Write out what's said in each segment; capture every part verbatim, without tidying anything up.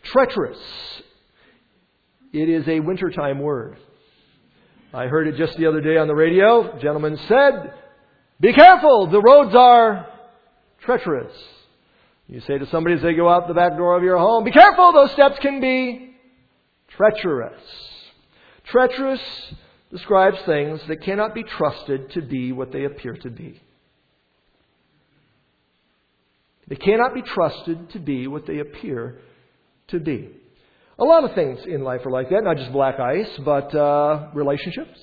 Treacherous. It is a wintertime word. I heard it just the other day on the radio. A gentleman said, "Be careful, the roads are treacherous." You say to somebody as they go out the back door of your home, "Be careful, those steps can be treacherous." Treacherous describes things that cannot be trusted to be what they appear to be. They cannot be trusted to be what they appear to be. A lot of things in life are like that, not just black ice, but uh, relationships,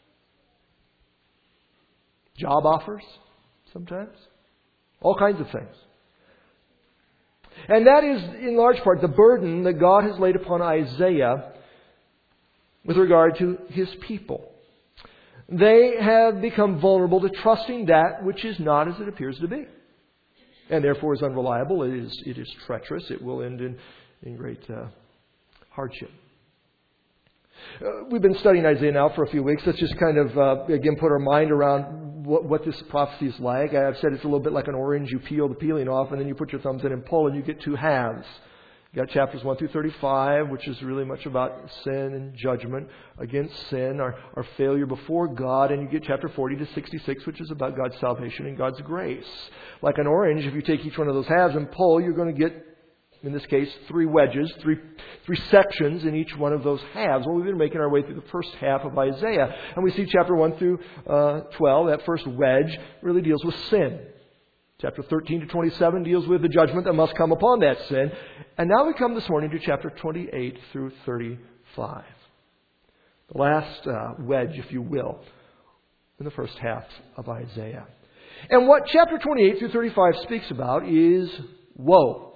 job offers, sometimes, all kinds of things. And that is, in large part, the burden that God has laid upon Isaiah with regard to His people. They have become vulnerable to trusting that which is not as it appears to be, and therefore is unreliable. It is, it is treacherous. It will end in, in great uh, hardship. Uh, we've been studying Isaiah now for a few weeks. Let's just kind of, uh, again, put our mind around what, what this prophecy is like. I've said it's a little bit like an orange. You peel the peeling off, and then you put your thumbs in and pull, and you get two halves. You've got chapters one through thirty-five, which is really much about sin and judgment against sin, our, our failure before God. And you get chapter forty to sixty-six, which is about God's salvation and God's grace. Like an orange, if you take each one of those halves and pull, you're going to get, in this case, three wedges, three three sections in each one of those halves. Well, we've been making our way through the first half of Isaiah. And we see chapter one through uh, twelve, that first wedge, really deals with sin. Chapter thirteen to twenty-seven deals with the judgment that must come upon that sin. And now we come this morning to chapter twenty-eight through thirty-five. The last uh, wedge, if you will, in the first half of Isaiah. And what chapter twenty-eight through thirty-five speaks about is woe.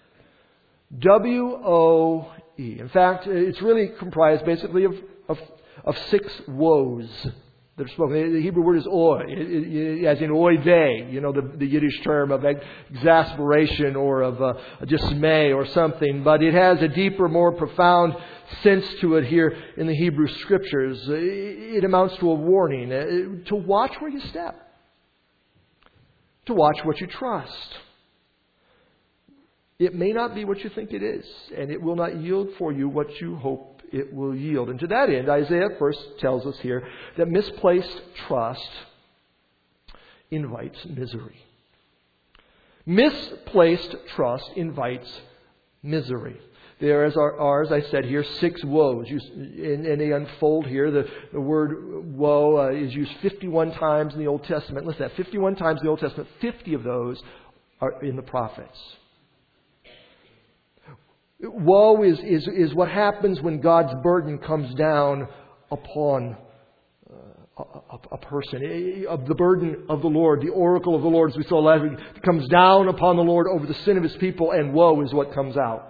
W O E. In fact, it's really comprised basically of, of, of six woes that are spoken. The Hebrew word is oy, as in oy vey, you know, the, the Yiddish term of exasperation or of uh, dismay or something. But it has a deeper, more profound sense to it here in the Hebrew Scriptures. It amounts to a warning, to watch where you step, to watch what you trust. It may not be what you think it is, and it will not yield for you what you hope it will yield. And to that end, Isaiah first tells us here that misplaced trust invites misery. Misplaced trust invites misery. There are, are, as I said here, six woes. You, and, and they unfold here. The, the word woe uh, is used fifty-one times in the Old Testament. Listen to that. fifty-one times in the Old Testament. fifty of those are in the prophets. Woe is, is, is what happens when God's burden comes down upon uh, a, a person. Of the burden of the Lord, the oracle of the Lord, as we saw last week, comes down upon the Lord over the sin of His people, and woe is what comes out.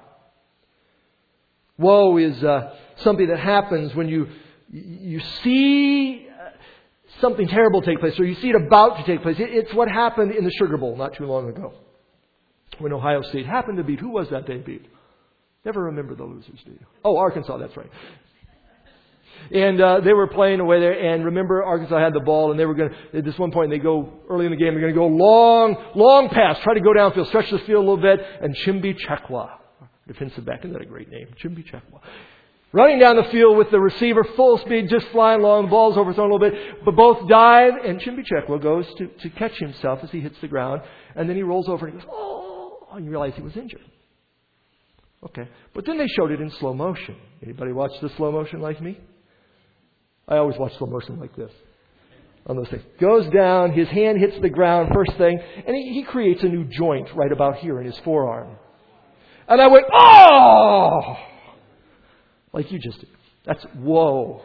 Woe is uh, something that happens when you you see something terrible take place, or you see it about to take place. It, it's what happened in the Sugar Bowl not too long ago, when Ohio State happened to beat. Who was that they beat? Never remember the losers, do you? Oh, Arkansas, that's right. And uh, they were playing away there, and remember, Arkansas had the ball, and they were going to, at this one point, they go, early in the game, they're going to go long, long pass, try to go downfield, stretch the field a little bit, and Chimbi Chekwa, defensive back, isn't that a great name? Chimbi Chekwa. Running down the field with the receiver, full speed, just flying along, the ball's overthrown a little bit, but both dive, and Chimbi Chekwa goes to, to catch himself as he hits the ground, and then he rolls over and he goes, oh, and you realize he was injured. Okay. But then they showed it in slow motion. Anybody watch the slow motion like me? I always watch slow motion like this. On those things. Goes down, his hand hits the ground, first thing, and he, he creates a new joint right about here in his forearm. And I went, oh! Like you just did. That's woe.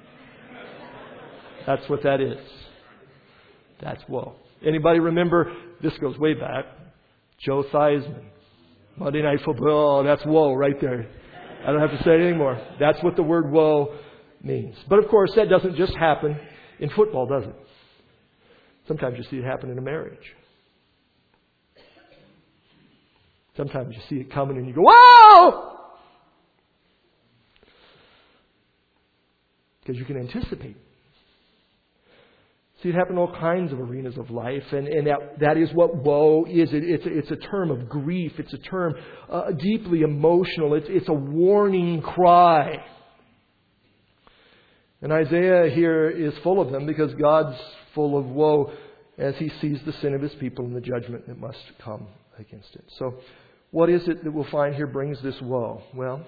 That's what that is. That's woe. Anybody remember, this goes way back, Joe Theismann. Monday Night Football, oh, that's woe right there. I don't have to say it anymore. That's what the word woe means. But of course, that doesn't just happen in football, does it? Sometimes you see it happen in a marriage. Sometimes you see it coming and you go, whoa! Because you can anticipate. See, it happened in all kinds of arenas of life, and, and that, that is what woe is. It, it's, it's a term of grief. It's a term uh, deeply emotional. It's, it's a warning cry. And Isaiah here is full of them because God's full of woe as He sees the sin of His people and the judgment that must come against it. So, what is it that we'll find here brings this woe? Well,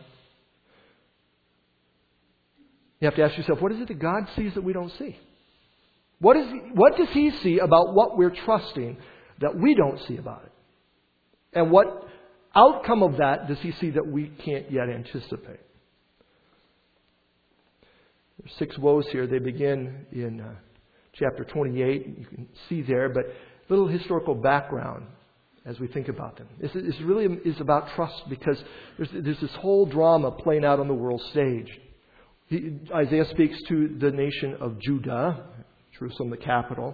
you have to ask yourself, what is it that God sees that we don't see? What is what does He see about what we're trusting that we don't see about it? And what outcome of that does He see that we can't yet anticipate? There's six woes here. They begin in uh, chapter twenty-eight. You can see there, but a little historical background as we think about them. This, this really is about trust because there's, there's this whole drama playing out on the world stage. He, Isaiah speaks to the nation of Judah, Jerusalem, the capital.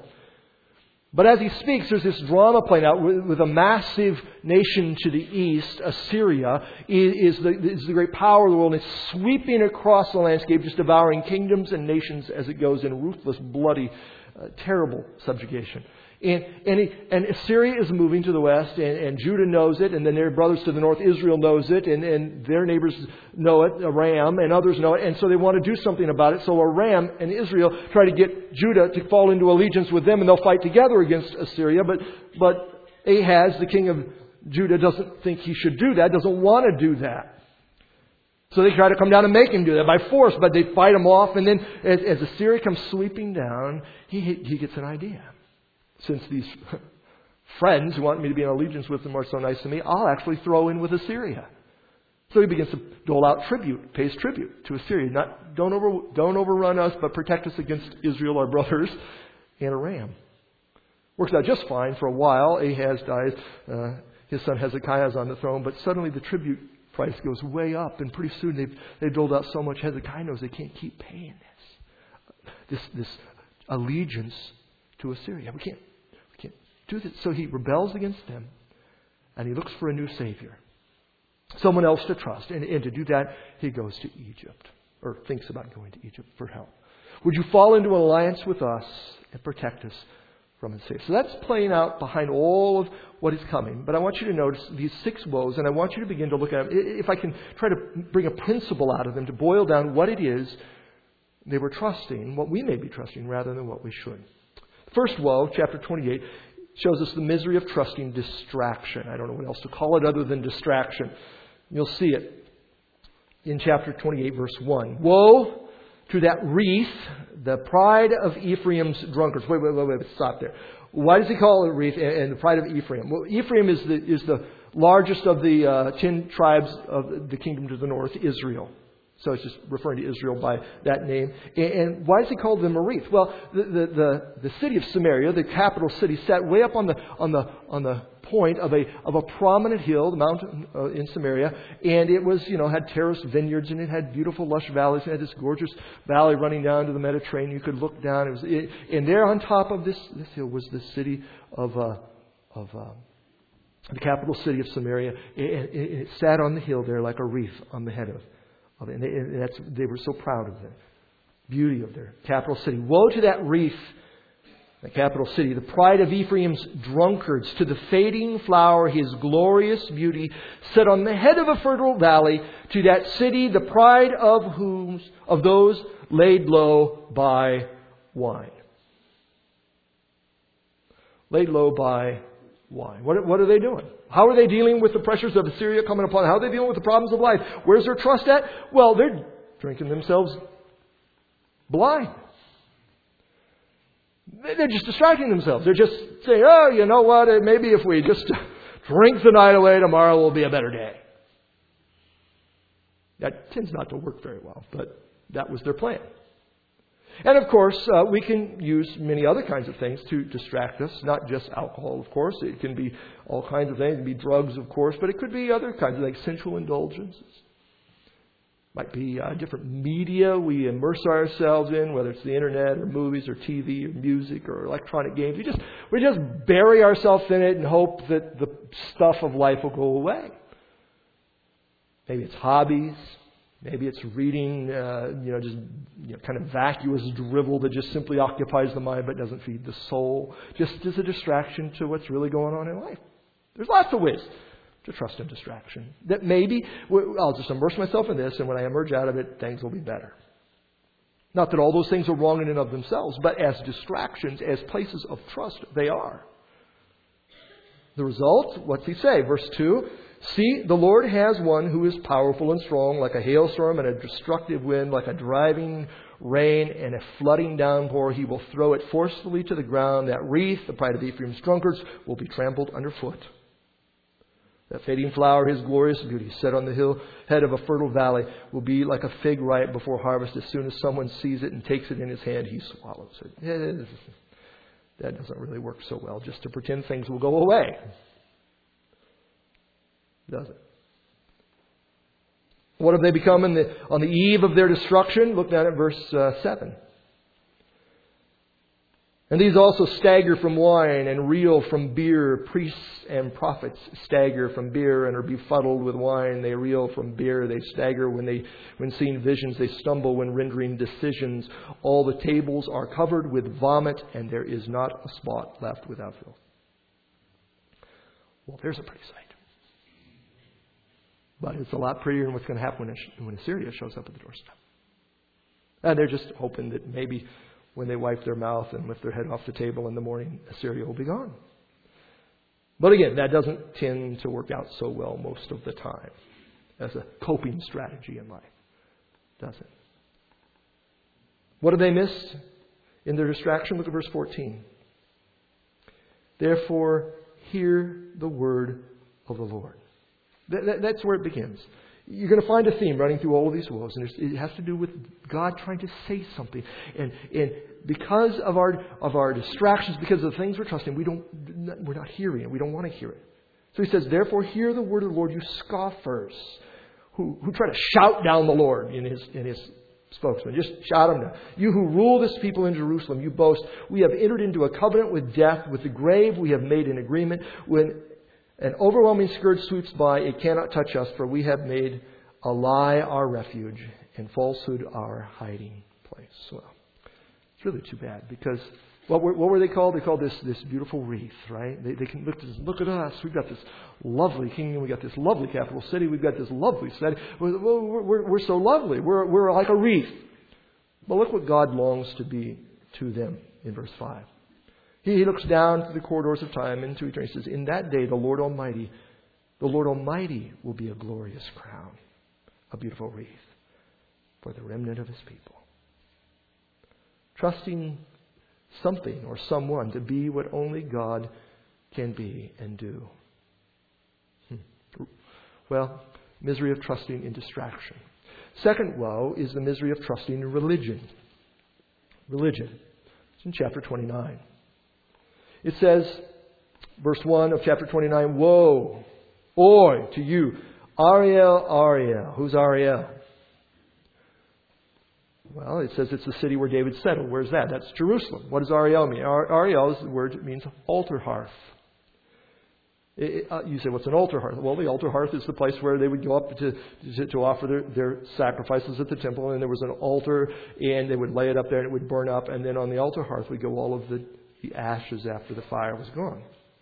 But as he speaks, there's this drama playing out with, with a massive nation to the east. Assyria is, is, the, is the great power of the world. And it's sweeping across the landscape, just devouring kingdoms and nations as it goes in ruthless, bloody, uh, terrible subjugation. And, and, he, and Assyria is moving to the west, and, and Judah knows it, and then their brothers to the north, Israel knows it, and, and their neighbors know it, Aram, and others know it, and so they want to do something about it. So Aram and Israel try to get Judah to fall into allegiance with them, and they'll fight together against Assyria. But, but Ahaz, the king of Judah, doesn't think he should do that, doesn't want to do that. So they try to come down and make him do that by force, but they fight him off, and then as, as Assyria comes sweeping down, he, he gets an idea. Since these friends who want me to be in allegiance with them are so nice to me, I'll actually throw in with Assyria. So he begins to dole out tribute, pays tribute to Assyria. Not, don't, over, don't overrun us, but protect us against Israel, our brothers, and Aram. Works out just fine for a while. Ahaz dies. Uh, his son Hezekiah is on the throne. But suddenly the tribute price goes way up. And pretty soon they've, they've doled out so much. Hezekiah knows they can't keep paying this. This, this allegiance to Assyria. We can't, we can't do this. So he rebels against them. And he looks for a new Savior. Someone else to trust. And, and to do that, he goes to Egypt. Or thinks about going to Egypt for help. Would you fall into an alliance with us and protect us from and save? So that's playing out behind all of what is coming. But I want you to notice these six woes. And I want you to begin to look at them. If I can try to bring a principle out of them to boil down what it is they were trusting, what we may be trusting rather than what we should. First woe, chapter twenty-eight, shows us the misery of trusting distraction. I don't know what else to call it other than distraction. You'll see it in chapter twenty-eight, verse one. Woe to that wreath, the pride of Ephraim's drunkards. Wait, wait, wait, wait, stop there. Why does he call it a wreath and, and the pride of Ephraim? Well, Ephraim is the, is the largest of the uh, ten tribes of the kingdom to the north, Israel. So it's just referring to Israel by that name. And why does he call them a wreath? Well, the, the, the, the city of Samaria, the capital city, sat way up on the on the on the point of a of a prominent hill, the mountain uh, in Samaria, and it was you know had terraced vineyards and it had beautiful lush valleys. It had this gorgeous valley running down to the Mediterranean. You could look down. It was it, and there on top of this this hill was the city of uh, of uh, the capital city of Samaria. And it, it sat on the hill there like a wreath on the head of. And, they, and that's, they were so proud of the beauty of their capital city. Woe to that wreath, the capital city, the pride of Ephraim's drunkards, to the fading flower, his glorious beauty, set on the head of a fertile valley, to that city, the pride of whom, of those laid low by wine. Laid low by wine. What, what are they doing? How are they dealing with the pressures of Assyria coming upon them? How are they dealing with the problems of life? Where's their trust at? Well, they're drinking themselves blind. They're just distracting themselves. They're just saying, oh, you know what? Maybe if we just drink the night away, tomorrow will be a better day. That tends not to work very well, but that was their plan. And of course, uh, we can use many other kinds of things to distract us. Not just alcohol, of course. It can be all kinds of things. It can be drugs, of course. But it could be other kinds of like sensual indulgences. Might be uh, different media we immerse ourselves in, whether it's the internet or movies or T V or music or electronic games. We just we just bury ourselves in it and hope that the stuff of life will go away. Maybe it's hobbies. Maybe it's reading, uh, you know, just you know, kind of vacuous drivel that just simply occupies the mind but doesn't feed the soul, just as a distraction to what's really going on in life. There's lots of ways to trust in distraction. That maybe, I'll just immerse myself in this, and when I emerge out of it, things will be better. Not that all those things are wrong in and of themselves, but as distractions, as places of trust, they are. The result, what's he say? Verse two, see, the Lord has one who is powerful and strong, like a hailstorm and a destructive wind, like a driving rain and a flooding downpour. He will throw it forcefully to the ground. That wreath, the pride of Ephraim's drunkards, will be trampled underfoot. That fading flower, his glorious beauty, set on the hill head of a fertile valley, will be like a fig ripe before harvest. As soon as someone sees it and takes it in his hand, he swallows it. That doesn't really work so well, just to pretend things will go away. Does it? What have they become in the, on the eve of their destruction? Look down at verse uh, seven. And these also stagger from wine and reel from beer. Priests and prophets stagger from beer and are befuddled with wine. They reel from beer. They stagger when they when seeing visions. They stumble when rendering decisions. All the tables are covered with vomit, and there is not a spot left without filth. Well, there's a pretty sight. But it's a lot prettier than what's going to happen when, when Assyria shows up at the doorstep. And they're just hoping that maybe when they wipe their mouth and lift their head off the table in the morning, Assyria will be gone. But again, that doesn't tend to work out so well most of the time as a coping strategy in life, does it? What have they missed in their distraction? Look at verse fourteen. Therefore, hear the word of the Lord. That, that, that's where it begins. You're going to find a theme running through all of these woes, and it has to do with God trying to say something. And, and because of our of our distractions, because of the things we're trusting, we don't we're not hearing it. We don't want to hear it. So he says, "Therefore, hear the word of the Lord, you scoffers, who who try to shout down the Lord in his in his spokesman. Just shout him down. You who rule this people in Jerusalem, you boast. We have entered into a covenant with death, with the grave. We have made an agreement when." An overwhelming scourge sweeps by, it cannot touch us, for we have made a lie our refuge and falsehood our hiding place. Well, it's really too bad, because what were, what were they called? They called this this beautiful wreath, right? They, they can look at, look at us. We've got this lovely kingdom. We've got this lovely capital city. We've got this lovely city. We're, we're, we're so lovely. We're, we're like a wreath. But look what God longs to be to them in verse five. He looks down through the corridors of time into eternity. He says, in that day, the Lord Almighty, the Lord Almighty will be a glorious crown, a beautiful wreath for the remnant of his people. Trusting something or someone to be what only God can be and do. Hmm. Well, misery of trusting in distraction. Second woe is the misery of trusting in religion. Religion. It's in chapter twenty-nine. It says, verse one of chapter twenty-nine, woe, oi, to you, Ariel, Ariel. Who's Ariel? Well, it says it's the city where David settled. Where's that? That's Jerusalem. What does Ariel mean? Ariel is the word that means altar hearth. It, it, uh, you say, what's an altar hearth? Well, the altar hearth is the place where they would go up to, to, to offer their, their sacrifices at the temple. And there was an altar, and they would lay it up there, and it would burn up. And then on the altar hearth would go all of the the ashes after the fire was gone.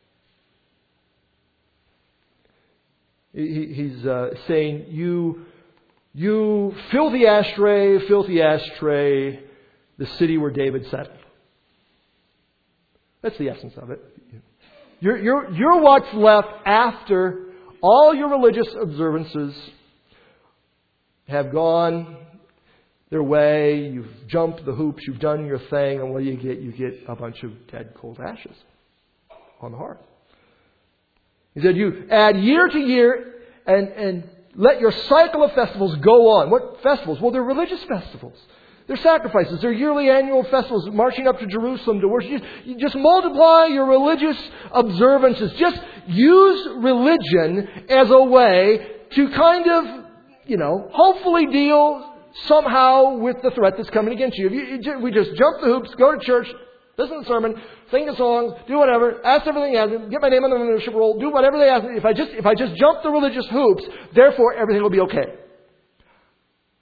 He, he's uh, saying, you, you filthy ashtray, filthy ashtray, the city where David settled. That's the essence of it. You're, you're, you're what's left after all your religious observances have gone their way, you've jumped the hoops, you've done your thing, and what do you get? You get a bunch of dead, cold ashes on the hearth. He said, you add year to year and, and let your cycle of festivals go on. What festivals? Well, they're religious festivals. They're sacrifices. They're yearly annual festivals, marching up to Jerusalem to worship. You just, you just multiply your religious observances. Just use religion as a way to kind of, you know, hopefully deal somehow with the threat that's coming against you. If you, we just jump the hoops, go to church, listen to the sermon, sing the songs, do whatever, ask everything as get my name on the membership roll, do whatever they ask. If I just if I just jump the religious hoops, therefore everything will be okay.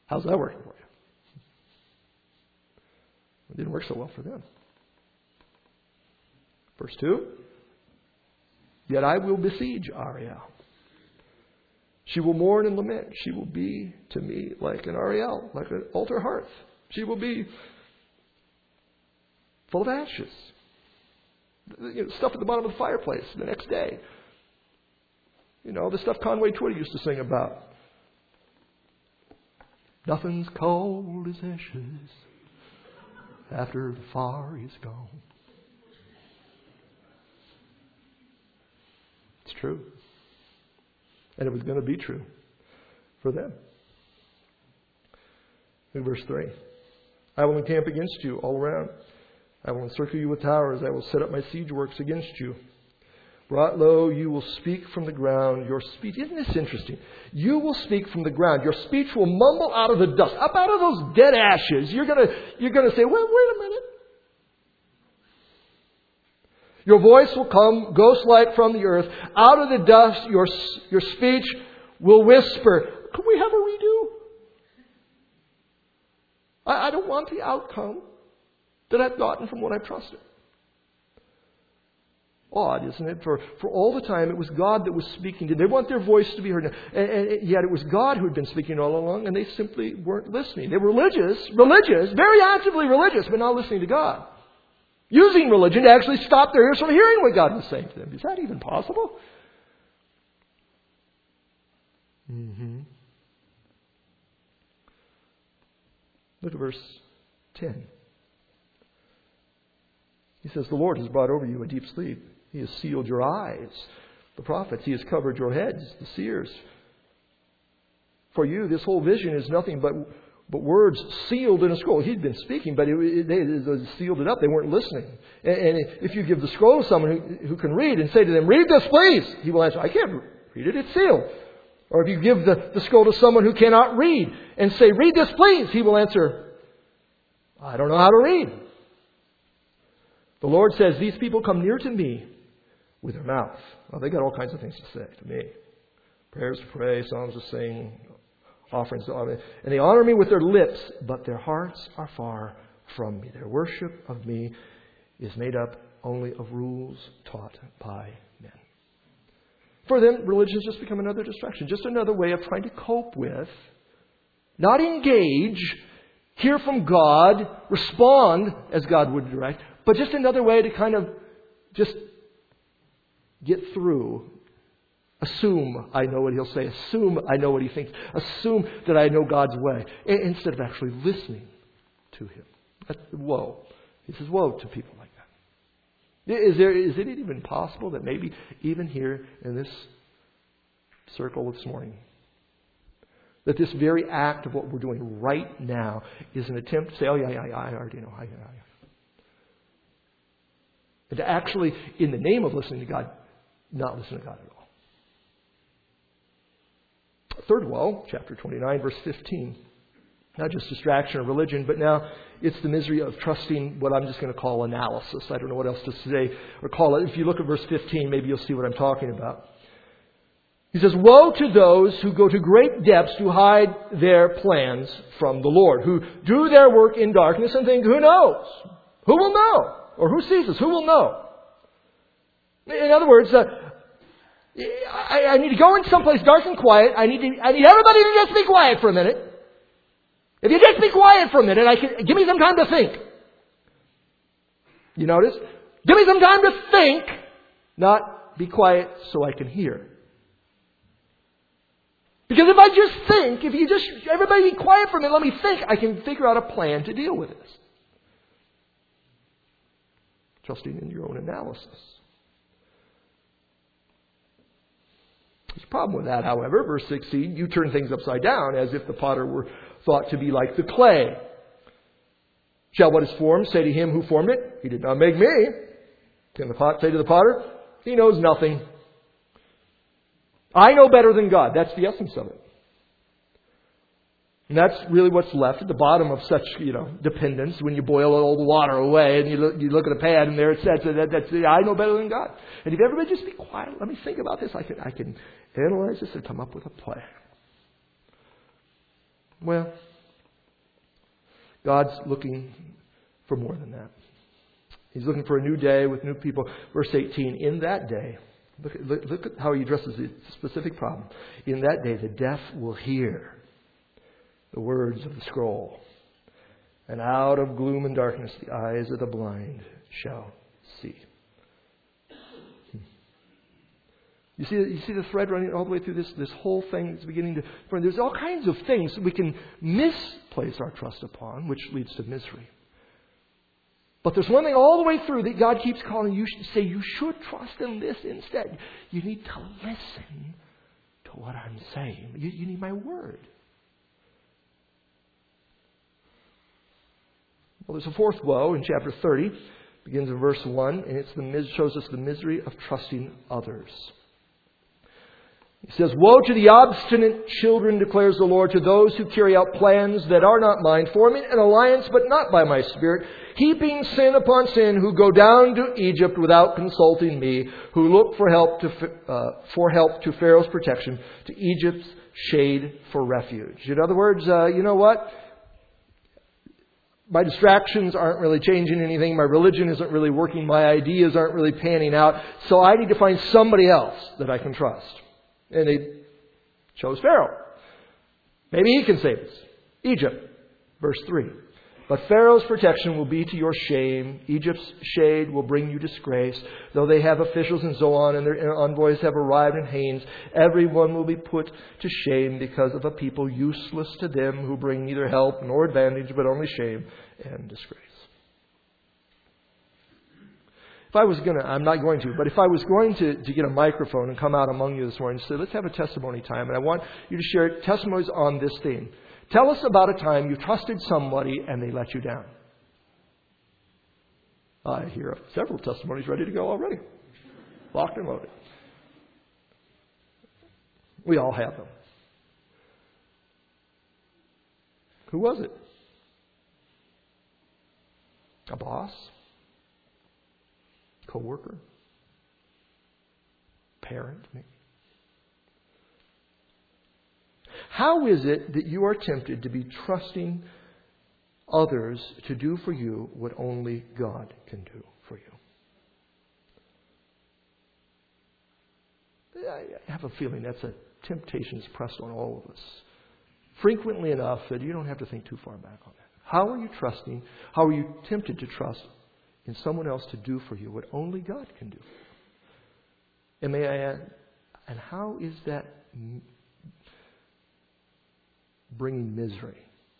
How's that working for you? It didn't work so well for them. Verse two. Yet I will besiege Ariel. She will mourn and lament. She will be to me like an Ariel, like an altar hearth. She will be full of ashes. You know, stuff at the bottom of the fireplace the next day. You know, the stuff Conway Twitty used to sing about. Nothing's cold as ashes after the fire is gone. It's true. And it was going to be true for them. In verse three. I will encamp against you all around. I will encircle you with towers. I will set up my siege works against you. Brought low, you will speak from the ground. Your speech, isn't this interesting? You will speak from the ground. Your speech will mumble out of the dust. Up out of those dead ashes. You're going to, you're going to say, well, wait a minute. Your voice will come ghost-like from the earth. Out of the dust, your, your speech will whisper. Can we have a redo? I, I don't want the outcome that I've gotten from what I've trusted. Odd, isn't it? For, for all the time, it was God that was speaking to them. They want their voice to be heard. And, and yet it was God who had been speaking all along, and they simply weren't listening. They were religious, religious, very actively religious, but not listening to God. Using religion to actually stop their ears from hearing what God was saying to them. Is that even possible? Mm-hmm. Look at verse ten. He says, the Lord has brought over you a deep sleep. He has sealed your eyes, the prophets. He has covered your heads, the seers. For you, this whole vision is nothing but But words sealed in a scroll. He'd been speaking, but it, it, they, they sealed it up. They weren't listening. And, and if you give the scroll to someone who, who can read and say to them, read this, please, he will answer, I can't read it. It's sealed. Or if you give the, the scroll to someone who cannot read and say, read this, please, he will answer, I don't know how to read. The Lord says, these people come near to me with their mouth. Well, they got all kinds of things to say to me. Prayers to pray, songs to sing, offerings to honor. And they honor me with their lips, but their hearts are far from me. Their worship of me is made up only of rules taught by men. For them, religion has just become another distraction, just another way of trying to cope with, not engage, hear from God, respond as God would direct, but just another way to kind of just get through. Assume I know what He'll say. Assume I know what He thinks. Assume that I know God's way. Instead of actually listening to Him. That's, woe. He says, woe to people like that. Is there, is it even possible that maybe even here in this circle this morning, that this very act of what we're doing right now is an attempt to say, oh yeah, yeah, yeah I already know. I, I, I. And to actually, in the name of listening to God, not listen to God at all. Third woe, chapter twenty-nine, verse fifteen. Not just distraction or religion, but now it's the misery of trusting what I'm just going to call analysis. I don't know what else to say or call it. If you look at verse fifteen, maybe you'll see what I'm talking about. He says, woe to those who go to great depths to hide their plans from the Lord, who do their work in darkness and think, who knows? Who will know? Or who sees us? Who will know? In other words, uh, I, I need to go in someplace dark and quiet. I need to, I need everybody to just be quiet for a minute. If you just be quiet for a minute, I can, give me some time to think. You notice? Give me some time to think, not be quiet so I can hear. Because if I just think, if you just, everybody be quiet for a minute, let me think, I can figure out a plan to deal with this. Trusting in your own analysis. There's a problem with that, however. Verse sixteen, you turn things upside down as if the potter were thought to be like the clay. Shall what is formed say to him who formed it, he did not make me? Can the pot say to the potter, he knows nothing. I know better than God. That's the essence of it. And that's really what's left at the bottom of such, you know, dependence. When you boil all the water away and you look, you look at a pan and there it says that that's I know better than God. And if everybody just be quiet, let me think about this. I can I can analyze this and come up with a plan. Well, God's looking for more than that. He's looking for a new day with new people. Verse eighteen, in that day, look, look, look at how he addresses the specific problem. In that day, the deaf will hear the words of the scroll. And out of gloom and darkness, the eyes of the blind shall see. You see, you see the thread running all the way through this, this whole thing is beginning to... There's all kinds of things we can misplace our trust upon, which leads to misery. But there's one thing all the way through that God keeps calling you to say you should trust in this instead. You need to listen to what I'm saying. You, you need my word. Well, there's a fourth woe in chapter thirty. Begins in verse one, and it's the shows us the misery of trusting others. He says, woe to the obstinate children, declares the Lord, to those who carry out plans that are not mine, forming an alliance but not by my Spirit, heaping sin upon sin, who go down to Egypt without consulting me, who look for help to uh, for help to Pharaoh's protection, to Egypt's shade for refuge. In other words, uh, you know what? My distractions aren't really changing anything. My religion isn't really working. My ideas aren't really panning out. So I need to find somebody else that I can trust. And they chose Pharaoh. Maybe he can save us. Egypt, verse three. But Pharaoh's protection will be to your shame. Egypt's shade will bring you disgrace. Though they have officials and so on, and their envoys have arrived in Hanes, everyone will be put to shame because of a people useless to them, who bring neither help nor advantage, but only shame and disgrace. If I was going to, I'm not going to, but if I was going to, to get a microphone and come out among you this morning and say, let's have a testimony time, and I want you to share testimonies on this theme. Tell us about a time you trusted somebody and they let you down. I hear several testimonies ready to go already. Locked and loaded. We all have them. Who was it? A boss? Co-worker? Parent, maybe? How is it that you are tempted to be trusting others to do for you what only God can do for you? I have a feeling that's a temptation that's pressed on all of us. Frequently enough that you don't have to think too far back on that. How are you trusting, how are you tempted to trust in someone else to do for you what only God can do for you? And may I add, and how is that bringing misery?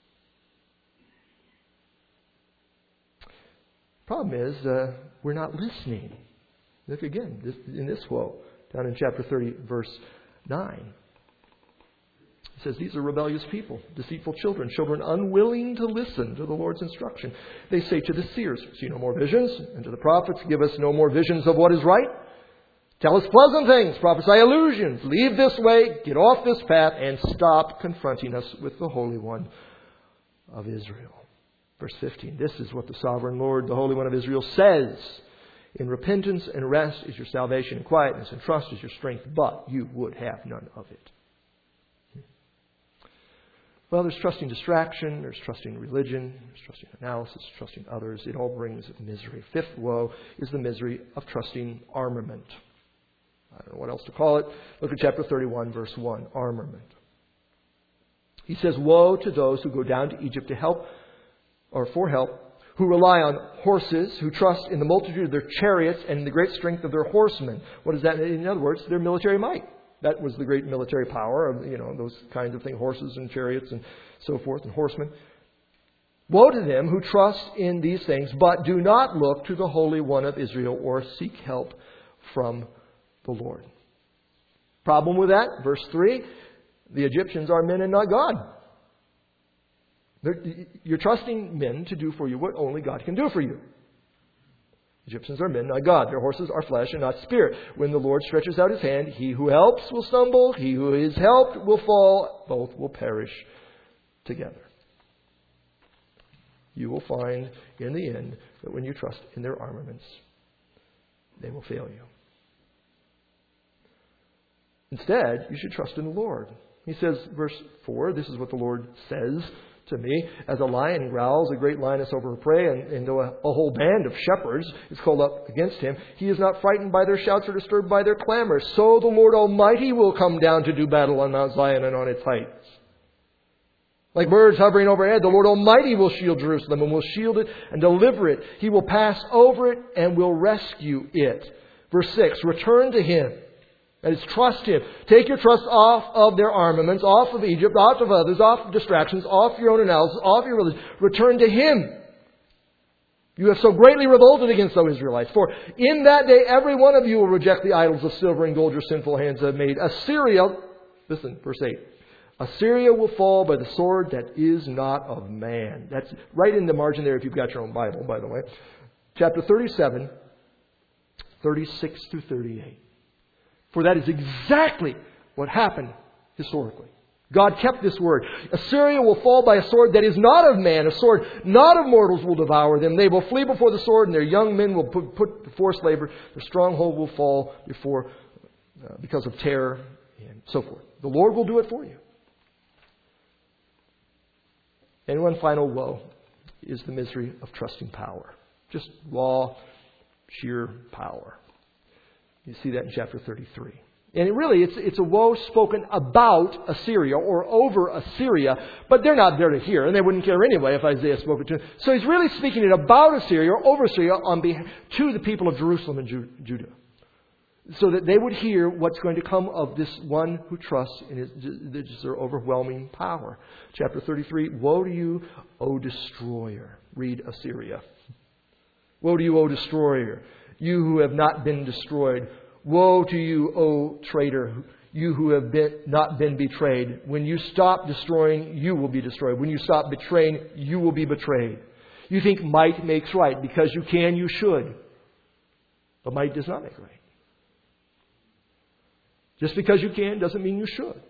Problem is, uh, we're not listening. Look again, this, in this woe, down in chapter thirty, verse nine. It says, these are rebellious people, deceitful children, children unwilling to listen to the Lord's instruction. They say to the seers, see no more visions, and to the prophets, give us no more visions of what is right. Tell us pleasant things, prophesy illusions, leave this way, get off this path, and stop confronting us with the Holy One of Israel. Verse fifteen, this is what the sovereign Lord, the Holy One of Israel, says. In repentance and rest is your salvation, and quietness and trust is your strength, but you would have none of it. Well, there's trusting distraction, there's trusting religion, there's trusting analysis, trusting others. It all brings misery. Fifth woe is the misery of trusting armament. I don't know what else to call it. Look at chapter thirty-one, verse one, armament. He says, woe to those who go down to Egypt to help, or for help, who rely on horses, who trust in the multitude of their chariots and the great strength of their horsemen. What is that? In other words, their military might. That was the great military power of, you know, those kinds of things, horses and chariots and so forth, and horsemen. Woe to them who trust in these things, but do not look to the Holy One of Israel or seek help from the Lord. Problem with that, verse three, the Egyptians are men and not God. They're, you're trusting men to do for you what only God can do for you. Egyptians are men, not God. Their horses are flesh and not spirit. When the Lord stretches out His hand, he who helps will stumble. He who is helped will fall. Both will perish together. You will find in the end that when you trust in their armaments, they will fail you. Instead, you should trust in the Lord. He says, verse four, this is what the Lord says to me. As a lion growls, a great lioness over her prey, and, and though a, a whole band of shepherds is called up against him, he is not frightened by their shouts or disturbed by their clamors. So the Lord Almighty will come down to do battle on Mount Zion and on its heights. Like birds hovering overhead, the Lord Almighty will shield Jerusalem and will shield it and deliver it. He will pass over it and will rescue it. Verse six, return to Him. That is, trust Him. Take your trust off of their armaments, off of Egypt, off of others, off of distractions, off your own analysis, off your religion. Return to Him. You have so greatly revolted against those Israelites. For in that day every one of you will reject the idols of silver and gold your sinful hands have made. Assyria, listen, verse eight. Assyria will fall by the sword that is not of man. That's right in the margin there if you've got your own Bible, by the way. Chapter thirty-seven, thirty-six through thirty-eight. For that is exactly what happened historically. God kept this word. Assyria will fall by a sword that is not of man. A sword not of mortals will devour them. They will flee before the sword, and their young men will put, put to forced labor. Their stronghold will fall before uh, because of terror and so forth. The Lord will do it for you. And one final woe is the misery of trusting power. Just raw, sheer power. You see that in chapter thirty-three. And it really, it's, it's a woe spoken about Assyria or over Assyria, but they're not there to hear, and they wouldn't care anyway if Isaiah spoke it to them. So he's really speaking it about Assyria or over Assyria on behalf, to the people of Jerusalem and Ju- Judah. So that they would hear what's going to come of this one who trusts in his, his overwhelming power. Chapter thirty-three, woe to you, O destroyer. Read Assyria. Woe to you, O destroyer, you who have not been destroyed. Woe to you, O traitor, you who have been, not been betrayed. When you stop destroying, you will be destroyed. When you stop betraying, you will be betrayed. You think might makes right. Because you can, you should. But might does not make right. Just because you can doesn't mean you should.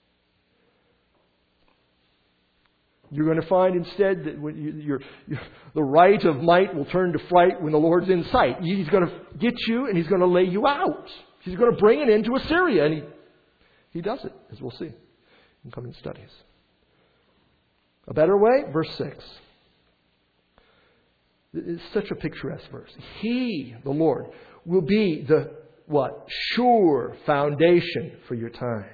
You're going to find instead that when you, you're, you're, the right of might will turn to fright when the Lord's in sight. He's going to get you and He's going to lay you out. He's going to bring it into Assyria. And He, he does it, as we'll see in coming studies. A better way? Verse six. It's such a picturesque verse. He, the Lord, will be the what? Sure foundation for your times.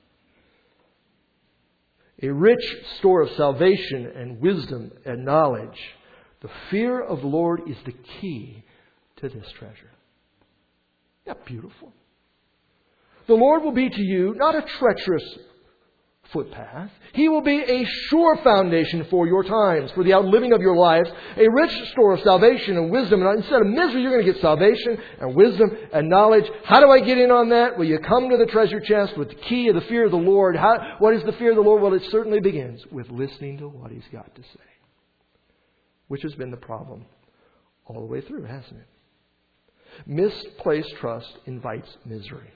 A rich store of salvation and wisdom and knowledge. The fear of the Lord is the key to this treasure. Isn't that beautiful? The Lord will be to you not a treacherous footpath. He will be a sure foundation for your times, for the outliving of your lives, a rich store of salvation and wisdom. And instead of misery, you're going to get salvation and wisdom and knowledge. How do I get in on that? Well, you come to the treasure chest with the key of the fear of the Lord. How, what is the fear of the Lord? Well, it certainly begins with listening to what He's got to say, which has been the problem all the way through, hasn't it? Misplaced trust invites misery.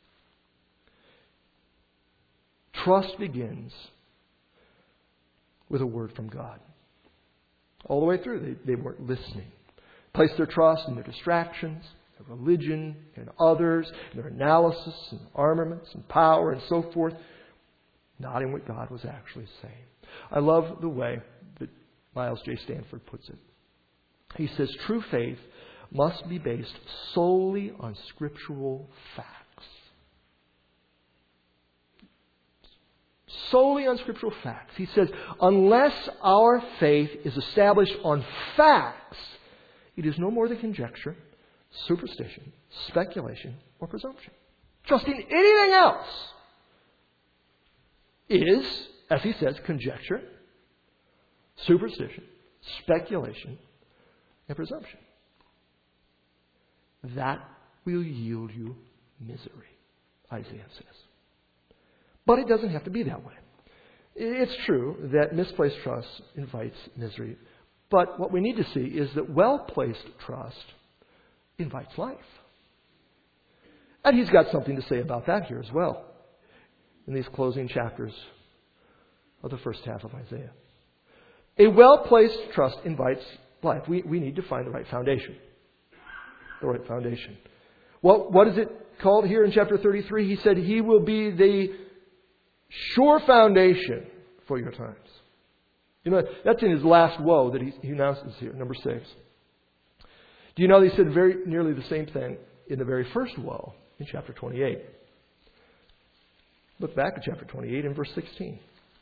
Trust begins with a word from God. All the way through, they, they weren't listening. Placed their trust in their distractions, their religion, and others, and their analysis, and armaments, and power, and so forth, not in what God was actually saying. I love the way that Miles J. Stanford puts it. He says, true faith must be based solely on scriptural facts. Solely on scriptural facts. He says, unless our faith is established on facts, it is no more than conjecture, superstition, speculation, or presumption. Trusting anything else is, as he says, conjecture, superstition, speculation, and presumption. That will yield you misery, Isaiah says. But it doesn't have to be that way. It's true that misplaced trust invites misery. But what we need to see is that well-placed trust invites life. And he's got something to say about that here as well in these closing chapters of the first half of Isaiah. A well-placed trust invites life. We, we need to find the right foundation. The right foundation. Well, what is it called here in chapter thirty-three? He said, He will be the sure foundation for your times. You know, that's in his last woe that he, he announces here, number six. Do you know he said very nearly the same thing in the very first woe in chapter twenty-eight? Look back at chapter twenty-eight and verse sixteen.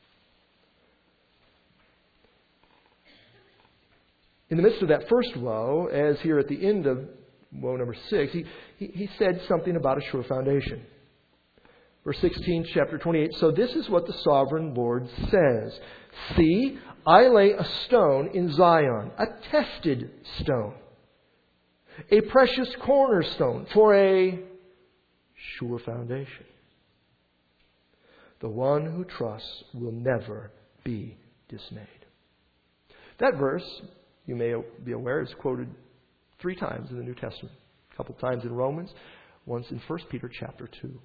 In the midst of that first woe, as here at the end of woe number six, he, he, he said something about a sure foundation. Verse sixteen, chapter twenty-eight. So this is what the sovereign Lord says. See, I lay a stone in Zion, a tested stone, a precious cornerstone for a sure foundation. The one who trusts will never be dismayed. That verse, you may be aware, is quoted three times in the New Testament. A couple times in Romans, once in First Peter chapter two.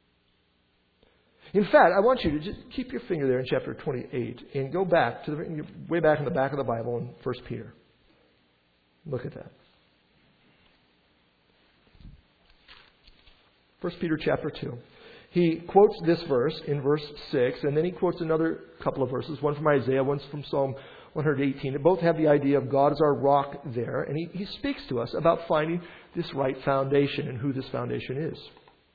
In fact, I want you to just keep your finger there in chapter twenty-eight and go back to the way back in the back of the Bible in First Peter. Look at that. First Peter chapter two. He quotes this verse in verse six, and then he quotes another couple of verses, one from Isaiah, one from Psalm one eighteen. They both have the idea of God as our rock there, and he, he speaks to us about finding this right foundation and who this foundation is.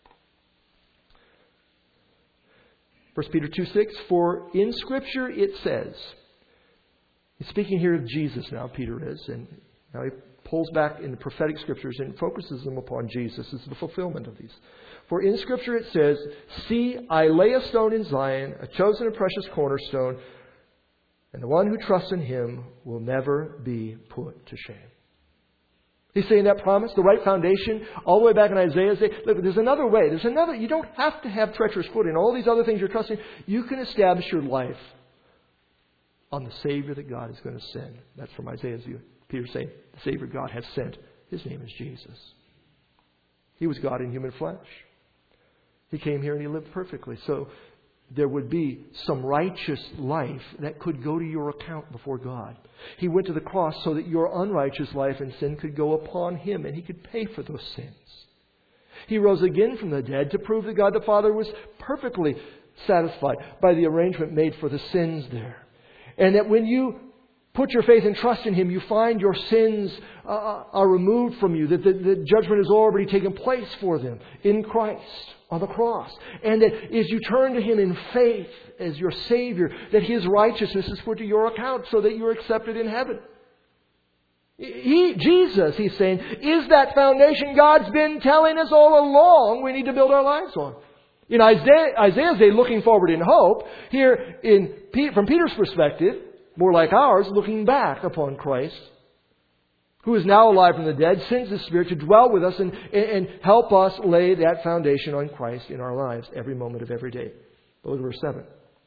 First Peter two six, for in Scripture it says, he's speaking here of Jesus now, Peter is, and now he pulls back in the prophetic Scriptures and focuses them upon Jesus as the fulfillment of these. For in Scripture it says, see, I lay a stone in Zion, a chosen and precious cornerstone, and the one who trusts in Him will never be put to shame. He's saying that promise, the right foundation, all the way back in Isaiah. Say, look, there's another way. There's another. You don't have to have treacherous footing. All these other things you're trusting. You can establish your life on the Savior that God is going to send. That's from Isaiah's view. Peter saying, the Savior God has sent. His name is Jesus. He was God in human flesh. He came here and He lived perfectly. So there would be some righteous life that could go to your account before God. He went to the cross so that your unrighteous life and sin could go upon Him and He could pay for those sins. He rose again from the dead to prove that God the Father was perfectly satisfied by the arrangement made for the sins there. And that when you put your faith and trust in Him, you find your sins uh, are removed from you, that the, the judgment has already taken place for them in Christ on the cross. And that as you turn to Him in faith as your Savior, that His righteousness is put to your account so that you're accepted in heaven. He, Jesus, He's saying, is that foundation God's been telling us all along we need to build our lives on. In Isaiah, Isaiah's day, looking forward in hope. Here, in from Peter's perspective, more like ours, looking back upon Christ, who is now alive from the dead, sends His Spirit to dwell with us and, and help us lay that foundation on Christ in our lives every moment of every day. Look at verse seven.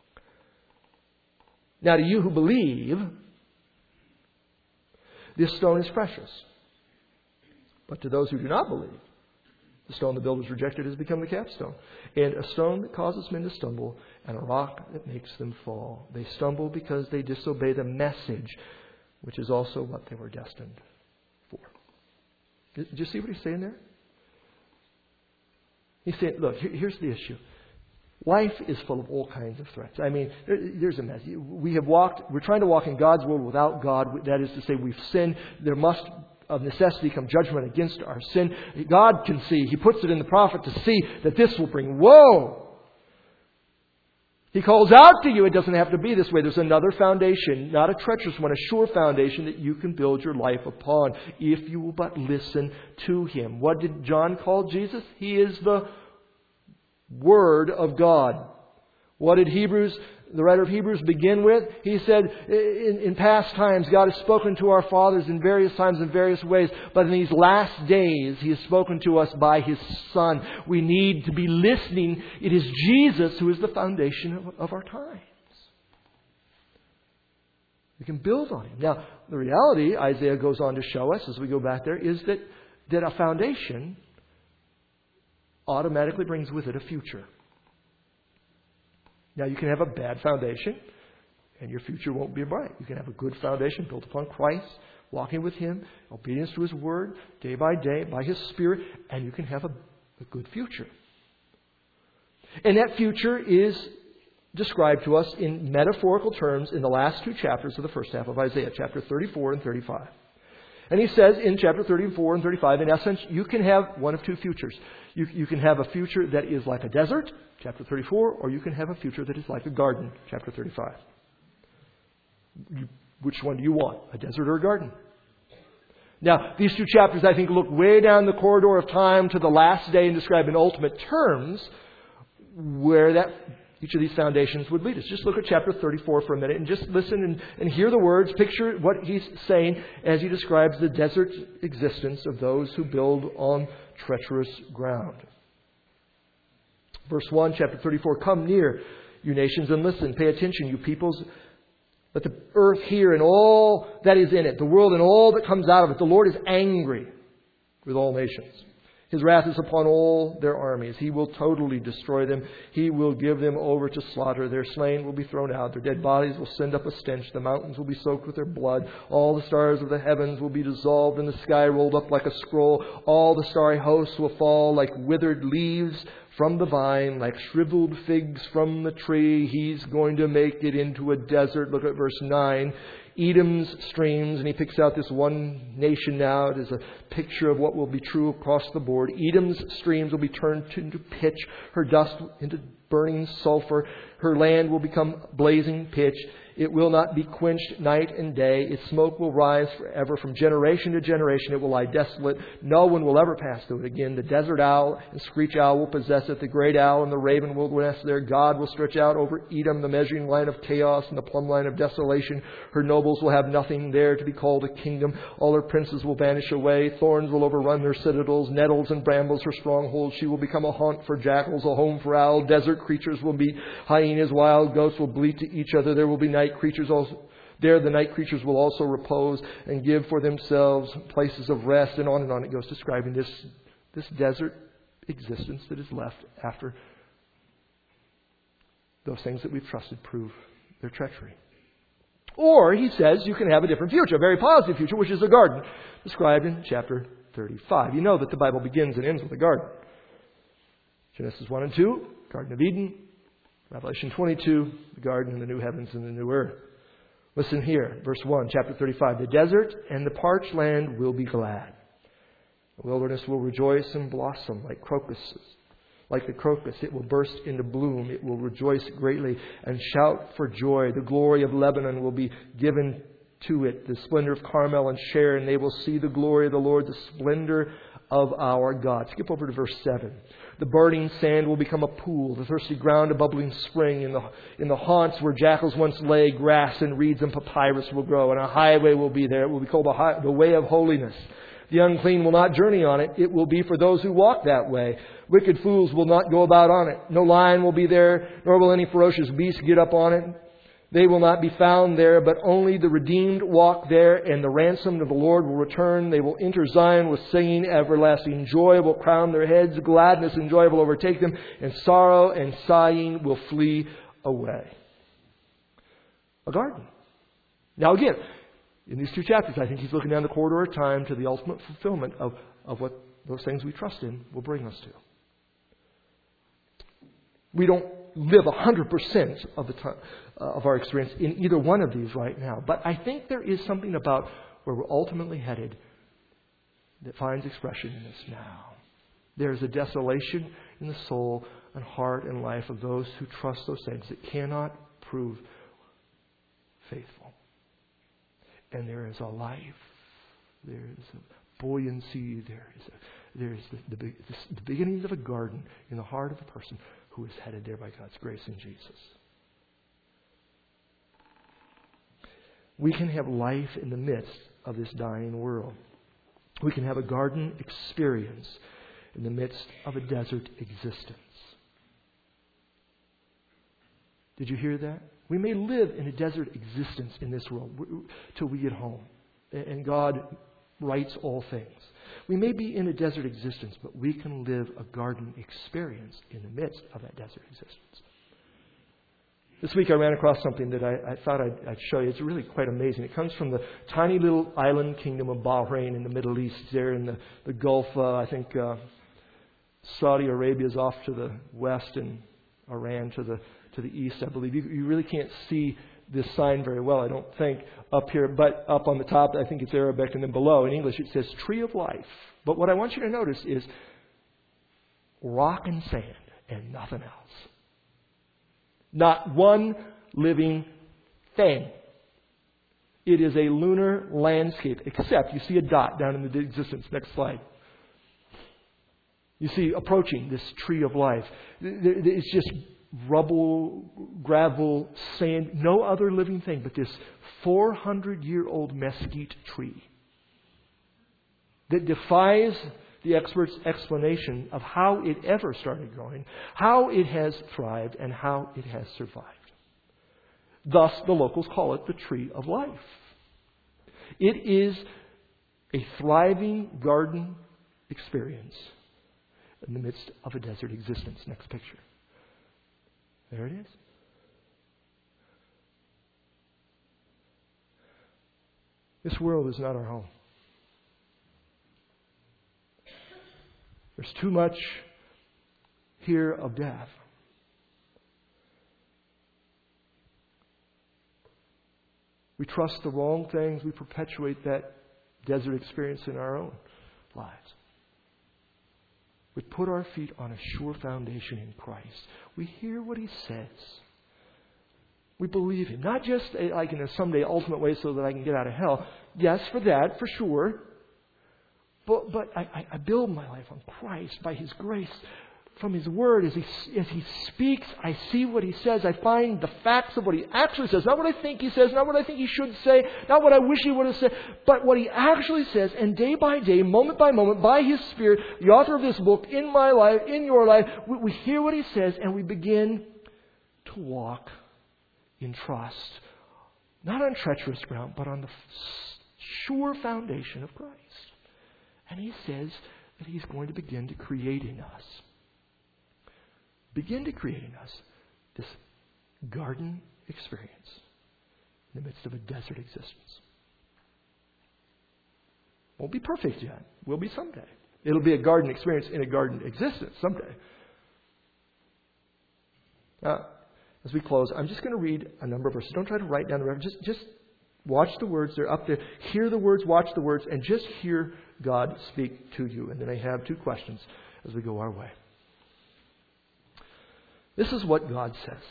Now to you who believe, this stone is precious. But to those who do not believe, the stone the builders rejected has become the capstone, and a stone that causes men to stumble, and a rock that makes them fall. They stumble because they disobey the message, which is also what they were destined for. Did you see what he's saying there? He's saying, look, here's the issue. Life is full of all kinds of threats. I mean, there's a mess. We have walked, we're trying to walk in God's world without God. That is to say, we've sinned. There must, of necessity, come judgment against our sin. God can see. He puts it in the prophet to see that this will bring woe. He calls out to you. It doesn't have to be this way. There's another foundation, not a treacherous one, a sure foundation that you can build your life upon if you will but listen to Him. What did John call Jesus? He is the Word of God. What did Hebrews, the writer of Hebrews, begin with? He said, in, in past times, God has spoken to our fathers in various times in various ways, but in these last days, He has spoken to us by His Son. We need to be listening. It is Jesus who is the foundation of, of our times. We can build on Him. Now, the reality, Isaiah goes on to show us as we go back there, is that, that a foundation automatically brings with it a future. Now, you can have a bad foundation, and your future won't be bright. You can have a good foundation built upon Christ, walking with Him, obedience to His Word, day by day, by His Spirit, and you can have a, a good future. And that future is described to us in metaphorical terms in the last two chapters of the first half of Isaiah, chapter thirty-four and thirty-five. And he says in chapter thirty-four and thirty-five, in essence, you can have one of two futures. You, you can have a future that is like a desert, chapter thirty-four, or you can have a future that is like a garden, chapter thirty-five. You, which one do you want, a desert or a garden? Now, these two chapters, I think, look way down the corridor of time to the last day and describe in ultimate terms where that each of these foundations would lead us. Just look at chapter thirty-four for a minute and just listen and, and hear the words. Picture what he's saying as he describes the desert existence of those who build on treacherous ground. Verse one, chapter thirty-four, "Come near, you nations, and listen. Pay attention, you peoples. Let the earth hear and all that is in it, the world and all that comes out of it. The Lord is angry with all nations. His wrath is upon all their armies. He will totally destroy them. He will give them over to slaughter. Their slain will be thrown out. Their dead bodies will send up a stench. The mountains will be soaked with their blood. All the stars of the heavens will be dissolved, and the sky rolled up like a scroll. All the starry hosts will fall like withered leaves from the vine, like shriveled figs from the tree. He's going to make it into a desert." Look at verse nine. "Edom's streams," and he picks out this one nation now. It is a picture of what will be true across the board. "Edom's streams will be turned into pitch, her dust into burning sulfur. Her land will become blazing pitch. It will not be quenched night and day. Its smoke will rise forever. From generation to generation it will lie desolate. No one will ever pass through it again. The desert owl and screech owl will possess it. The great owl and the raven will nest there. God will stretch out over Edom the measuring line of chaos and the plumb line of desolation. Her nobles will have nothing there to be called a kingdom. All her princes will vanish away. Thorns will overrun her citadels. Nettles and brambles her strongholds. She will become a haunt for jackals, a home for owls. Desert creatures will meet hyenas. Wild goats will bleat to each other. There will be night creatures also. There the night creatures will also repose and give for themselves places of rest." And on and on it goes, describing this, this desert existence that is left after those things that we've trusted prove their treachery. Or, he says, you can have a different future, a very positive future, which is a garden, described in chapter thirty-five. You know that the Bible begins and ends with a garden. Genesis one and two, Garden of Eden. Revelation twenty-two, the garden and the new heavens and the new earth. Listen here, verse one, chapter thirty-five. "The desert and the parched land will be glad. The wilderness will rejoice and blossom like crocuses. Like the crocus, it will burst into bloom. It will rejoice greatly and shout for joy. The glory of Lebanon will be given to it. The splendor of Carmel and Sharon. They will see the glory of the Lord, the splendor of our God." Skip over to verse seven. "The burning sand will become a pool, the thirsty ground a bubbling spring. In the, in the haunts where jackals once lay, grass and reeds and papyrus will grow, and a highway will be there. It will be called the, high, the way of holiness. The unclean will not journey on it. It will be for those who walk that way. Wicked fools will not go about on it. No lion will be there, nor will any ferocious beast get up on it. They will not be found there, but only the redeemed walk there, and the ransomed of the Lord will return. They will enter Zion with singing. Everlasting joy will crown their heads. Gladness and joy will overtake them, and sorrow and sighing will flee away." A garden. Now again, in these two chapters, I think he's looking down the corridor of time to the ultimate fulfillment of, of what those things we trust in will bring us to. We don't live one hundred percent of the time, uh, of our experience in either one of these right now. But I think there is something about where we're ultimately headed that finds expression in this now. There is a desolation in the soul and heart and life of those who trust those things that cannot prove faithful. And there is a life. There is a buoyancy. There is a, there is the, the, the beginnings of a garden in the heart of a person who is headed there by God's grace in Jesus. We can have life in the midst of this dying world. We can have a garden experience in the midst of a desert existence. Did you hear that? We may live in a desert existence in this world till we get home. And God rights all things. We may be in a desert existence, but we can live a garden experience in the midst of that desert existence. This week I ran across something that I, I thought I'd, I'd show you. It's really quite amazing. It comes from the tiny little island kingdom of Bahrain in the Middle East, there in the, the Gulf. Uh, I think uh, Saudi Arabia is off to the west and Iran to the to the east, I believe. You, you really can't see this sign very well, I don't think, up here. But up on the top, I think it's Arabic, and then below, in English, it says Tree of Life. But what I want you to notice is rock and sand and nothing else. Not one living thing. It is a lunar landscape, except you see a dot down in the existence. Next slide. You see approaching this Tree of Life. It's just rubble, gravel, sand, no other living thing but this four hundred year old mesquite tree that defies the experts' explanation of how it ever started growing, how it has thrived, and how it has survived. Thus, the locals call it the Tree of Life. It is a thriving garden experience in the midst of a desert existence. Next picture. There it is. This world is not our home. There's too much here of death. We trust the wrong things. We perpetuate that desert experience in our own lives. We put our feet on a sure foundation in Christ. We hear what He says. We believe Him. Not just like in a someday ultimate way so that I can get out of hell. Yes, for that, for sure. But, but I, I build my life on Christ by His grace. From His Word, as he, as he speaks, I see what He says. I find the facts of what He actually says. Not what I think He says, not what I think He should say, not what I wish He would have said, but what He actually says. And day by day, moment by moment, by His Spirit, the author of this book, in my life, in your life, we, we hear what He says and we begin to walk in trust. Not on treacherous ground, but on the sure foundation of Christ. And He says that He's going to begin to create in us. Begin to create in us this garden experience in the midst of a desert existence. Won't be perfect yet. Will be someday. It'll be a garden experience in a garden existence someday. Now, as we close, I'm just going to read a number of verses. Don't try to write down the reference. Just, just watch the words. They're up there. Hear the words, watch the words, and just hear God speak to you. And then I have two questions as we go our way. This is what God says.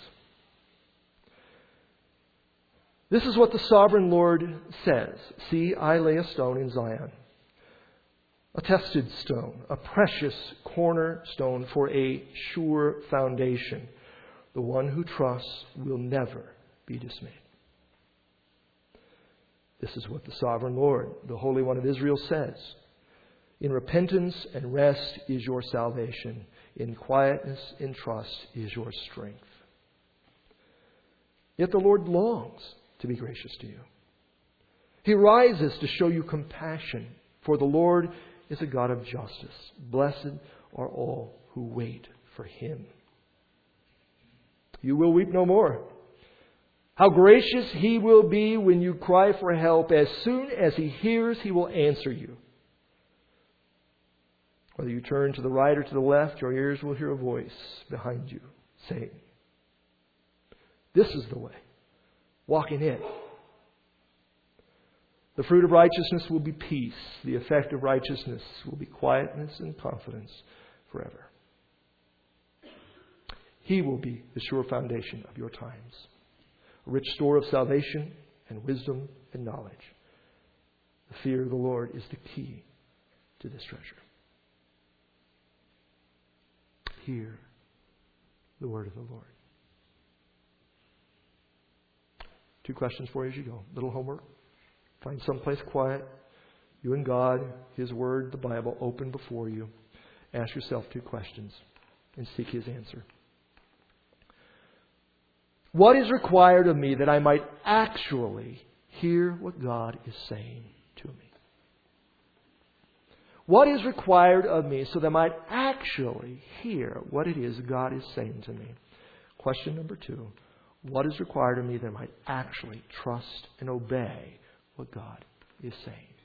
This is what the sovereign Lord says. See, I lay a stone in Zion, a tested stone, a precious cornerstone for a sure foundation. The one who trusts will never be dismayed. This is what the sovereign Lord, the Holy One of Israel, says. In repentance and rest is your salvation. In quietness and trust is your strength. Yet the Lord longs to be gracious to you. He rises to show you compassion, for the Lord is a God of justice. Blessed are all who wait for Him. You will weep no more. How gracious He will be when you cry for help. As soon as He hears, He will answer you. Whether you turn to the right or to the left, your ears will hear a voice behind you saying, this is the way. Walk in it. The fruit of righteousness will be peace. The effect of righteousness will be quietness and confidence forever. He will be the sure foundation of your times. A rich store of salvation and wisdom and knowledge. The fear of the Lord is the key to this treasure. Hear the word of the Lord. Two questions for you as you go. Little homework. Find someplace quiet. You and God, His Word, the Bible, open before you. Ask yourself two questions and seek His answer. What is required of me that I might actually hear what God is saying to me? What is required of me so that I might actually hear what it is God is saying to me? Question number two. What is required of me that I might actually trust and obey what God is saying?